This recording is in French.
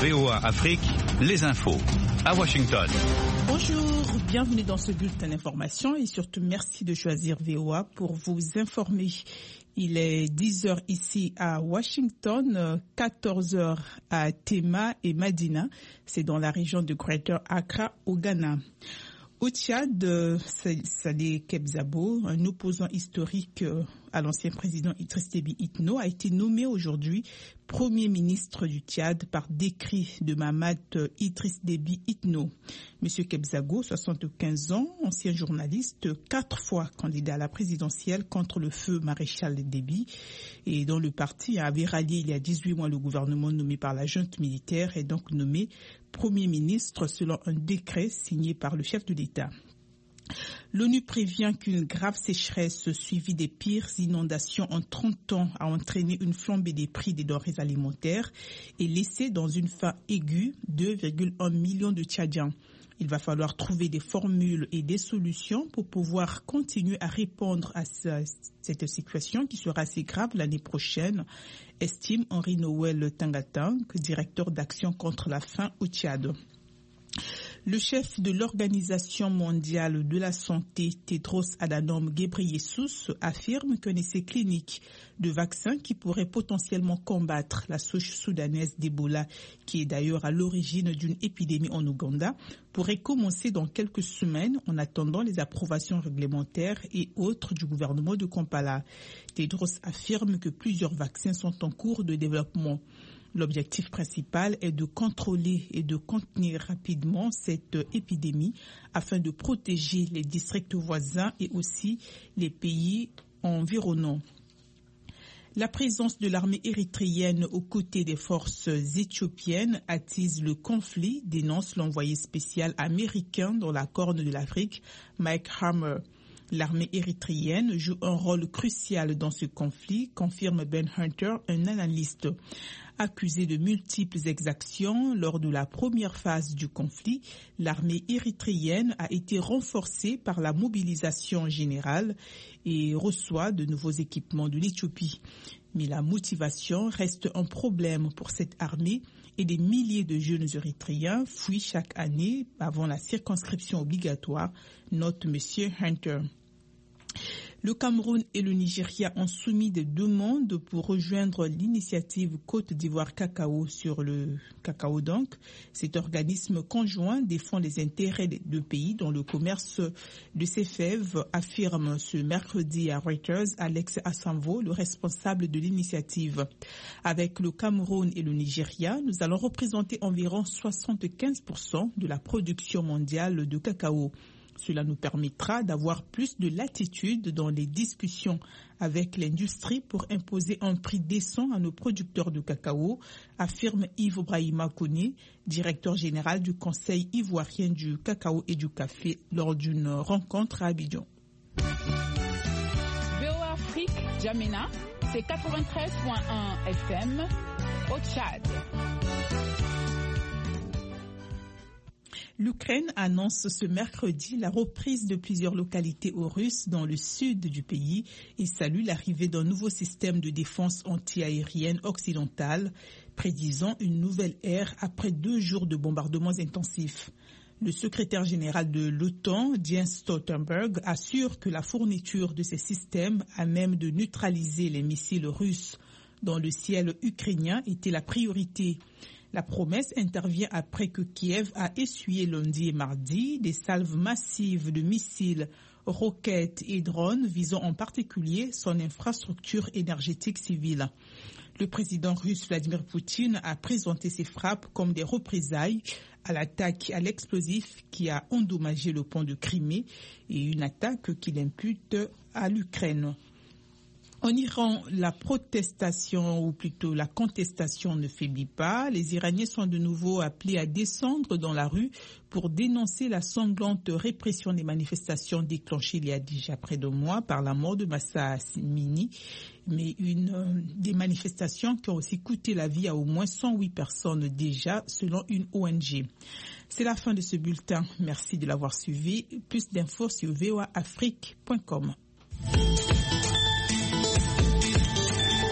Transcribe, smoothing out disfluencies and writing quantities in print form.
VOA Afrique, les infos à Washington. Bonjour, bienvenue dans ce bulletin d'information et surtout merci de choisir VOA pour vous informer. Il est 10h ici à Washington, 14h à Tema et Madina. C'est dans la région de Greater Accra au Ghana. Au Tchad, Saleh Kebzabo, un opposant historique à l'ancien président Idriss Déby Itno, a été nommé aujourd'hui Premier ministre du Tchad par décret de Mahamat Idriss Déby Itno. Monsieur Kebzabo, 75 ans, ancien journaliste, 4 fois candidat à la présidentielle contre le feu maréchal Déby, et dont le parti avait rallié il y a 18 mois le gouvernement nommé par la junte militaire, est donc nommé Premier ministre selon un décret signé par le chef de l'État. L'ONU prévient qu'une grave sécheresse suivie des pires inondations en 30 ans a entraîné une flambée des prix des denrées alimentaires et laissé dans une faim aiguë 2,1 millions de Tchadiens. Il va falloir trouver des formules et des solutions pour pouvoir continuer à répondre à cette situation qui sera assez grave l'année prochaine, estime Henri Noël Tangatang, directeur d'action contre la faim au Tchad. Le chef de l'Organisation mondiale de la santé, Tedros Adhanom Ghebreyesus, affirme qu'un essai clinique de vaccin qui pourrait potentiellement combattre la souche soudanaise d'Ebola, qui est d'ailleurs à l'origine d'une épidémie en Ouganda, pourrait commencer dans quelques semaines en attendant les approbations réglementaires et autres du gouvernement de Kampala. Tedros affirme que plusieurs vaccins sont en cours de développement. L'objectif principal est de contrôler et de contenir rapidement cette épidémie afin de protéger les districts voisins et aussi les pays environnants. La présence de l'armée érythréenne aux côtés des forces éthiopiennes attise le conflit, dénonce l'envoyé spécial américain dans la Corne de l'Afrique, Mike Hammer. L'armée érythréenne joue un rôle crucial dans ce conflit, confirme Ben Hunter, un analyste. Accusée de multiples exactions lors de la première phase du conflit, l'armée érythréenne a été renforcée par la mobilisation générale et reçoit de nouveaux équipements de l'Éthiopie. Mais la motivation reste un problème pour cette armée et des milliers de jeunes érythréens fuient chaque année avant la circonscription obligatoire, note M. Hunter. Le Cameroun et le Nigeria ont soumis des demandes pour rejoindre l'initiative Côte d'Ivoire Cacao sur le cacao donc. Cet organisme conjoint défend les intérêts des deux pays dans le commerce de ces fèves, affirme ce mercredi à Reuters Alex Assanvo, le responsable de l'initiative. Avec le Cameroun et le Nigeria, nous allons représenter environ 75% de la production mondiale de cacao. Cela nous permettra d'avoir plus de latitude dans les discussions avec l'industrie pour imposer un prix décent à nos producteurs de cacao, affirme Yves Brahima Koné, directeur général du Conseil ivoirien du cacao et du café lors d'une rencontre à Abidjan. VOA Afrique, Djamena, c'est 93.1 FM au Tchad. L'Ukraine annonce ce mercredi la reprise de plusieurs localités russes dans le sud du pays et salue l'arrivée d'un nouveau système de défense anti-aérienne occidentale, prédisant une nouvelle ère après 2 jours de bombardements intensifs. Le secrétaire général de l'OTAN, Jens Stoltenberg, assure que la fourniture de ces systèmes à même de neutraliser les missiles russes dans le ciel ukrainien était la priorité. La promesse intervient après que Kiev a essuyé lundi et mardi des salves massives de missiles, roquettes et drones visant en particulier son infrastructure énergétique civile. Le président russe Vladimir Poutine a présenté ces frappes comme des représailles à l'attaque à l'explosif qui a endommagé le pont de Crimée et une attaque qu'il impute à l'Ukraine. En Iran, la protestation, ou plutôt la contestation ne faiblit pas. Les Iraniens sont de nouveau appelés à descendre dans la rue pour dénoncer la sanglante répression des manifestations déclenchées il y a déjà près de mois par la mort de Mahsa Amini, mais des manifestations qui ont aussi coûté la vie à au moins 108 personnes déjà, selon une ONG. C'est la fin de ce bulletin. Merci de l'avoir suivi. Plus d'infos sur voaafrique.com.